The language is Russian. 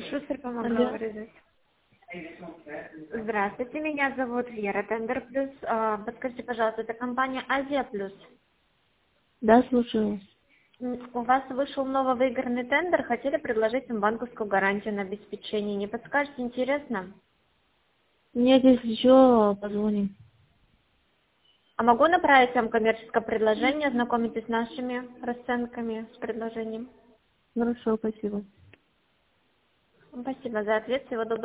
Шустер помогла Алло. вырезать. Здравствуйте, меня зовут Вера, Тендер Плюс. Подскажите, пожалуйста, это компания Азия Плюс. Да, слушаю вас. У вас вышел новый выигранный тендер, хотели предложить им банковскую гарантию на обеспечение. Не подскажете, интересно? Нет, если что, позвоним. А могу направить вам коммерческое предложение, ознакомитесь с нашими расценками, с предложением? Хорошо, спасибо. Спасибо за ответ, всего доброго.